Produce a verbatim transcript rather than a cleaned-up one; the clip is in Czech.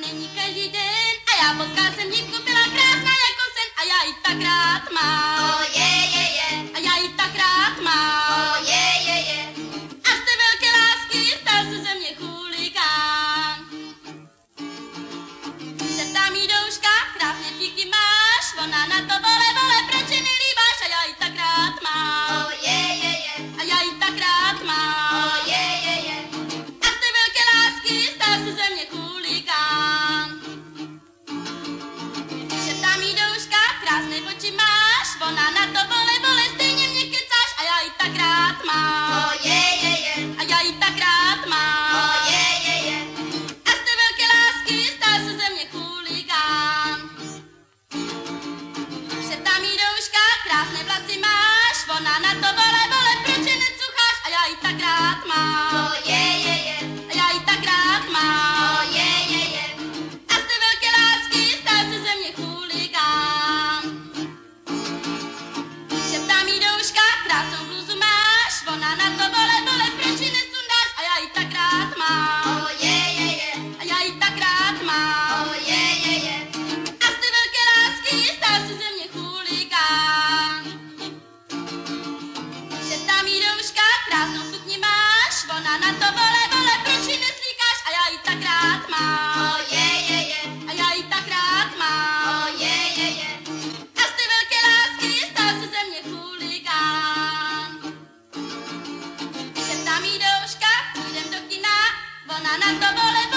mění každý den. A já potkal jsem dívku, byla krásná jako sen a já ji tak rád mám. Oh, je, je, je. A já ji tak rád mám. Oh, je, je, je. A z té velké lásky stal se ze mě chuligán. Se tam jí douška, krásně díky máš, ona na to vole, vole, proč je nelíbáš a já ji tak rád mám. Oh, je, je, je. A já ji tak rád mám. Oh, je, je, je. A z té velké lásky stal se ze mě chuligán. Se tam jí douška, krásné oči máš, ona na to vole, vole, stejně mě kecáš a já ji tak rád mám. Oh, je, je, je. A já ji tak rád mám. Oh, je, je, je. A z té velké lásky stal se ze mě chuligán. Se tam jí douška, krásné vlasy máš, ona na to vole, vole, proč je necucháš a já ji tak rád mám. Oh, je, je, je. A já ji tak rád mám. Oh, je, je, je. A z té velké lásky stal se ze mě chuligán. Se tam jí douška, krásnou bluzu máš, ona na to vole, vole, proč ji nesundáš a já ji tak rád mám. Oh, je, je, je. A já ji tak rád mám. Oh, je, je, je. A z té velké lásky stal se ze mě chuligán. Že tam jí douška, krásnou sukni máš, ona na to vole, vole, proč ji neslíkáš a já ji tak rád mám. Oh, je, je, je. A já ji tak rád mám. Oh, je, je, je. A z té velké lásky stal se ze mě chuligán. Že tam jí douška, půjdem do kina, ona na to vole,